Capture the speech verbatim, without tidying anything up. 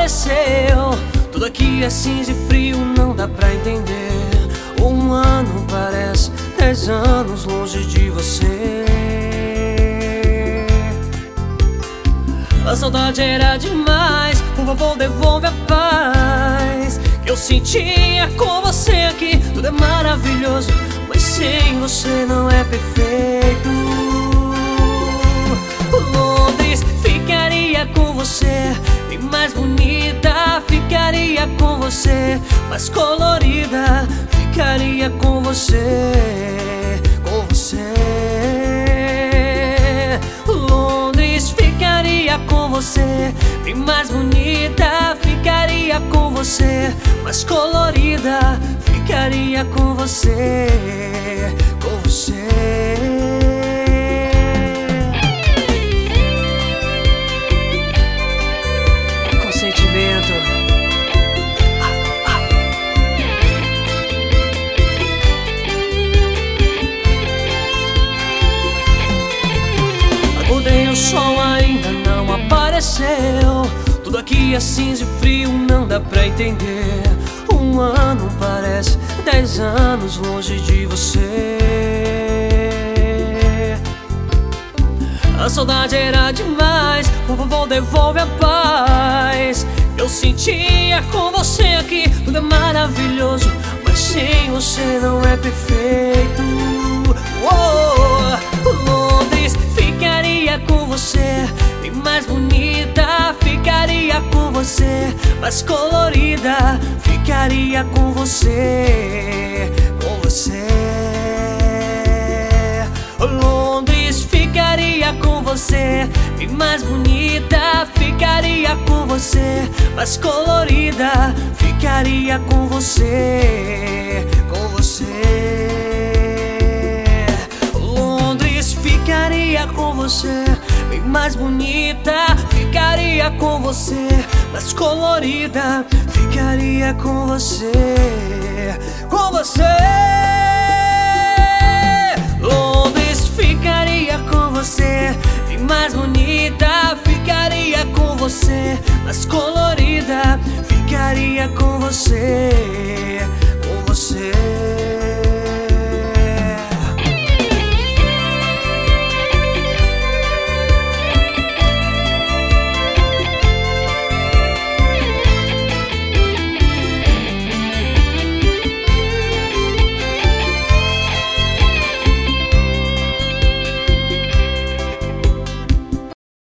apareceu. Tudo aqui é cinza e frio, não dá pra entender. Um ano parece dez anos longe de você. A saudade era demais, por favor devolve a paz que eu sentia com você aqui. Tudo é maravilhoso, mas sem você não é perfeito. Londres ficaria com você, bem mais bonita. Ficaria com você, mais colorida. Ficaria com você, com você. Londres ficaria com você, bem mais bonita. Ficaria com você, mais colorida. Ficaria com você, com você. Com sentimento. Acordei, o sol ainda não apareceu. Tudo aqui é cinza e frio, não dá pra entender. Um ano parece dez anos longe de você. A saudade era demais, por favor devolve a paz eu sentia com você aqui. Tudo é maravilhoso, mas sem você não é perfeito. Oh, Londres ficaria com você, bem mais bonita. Ficaria com você, mais colorida. Ficaria com você, com você. Londres ficaria com você, bem mais bonita. Ficaria com você, mais colorida. Ficaria com você, com você. Londres ficaria com você, bem mais bonita. Ficaria com você, mais colorida. Ficaria com você, com você. Londres ficaria com você, bem mais bonita. Ficaria com você, mais colorida. Ficaria com você, com você.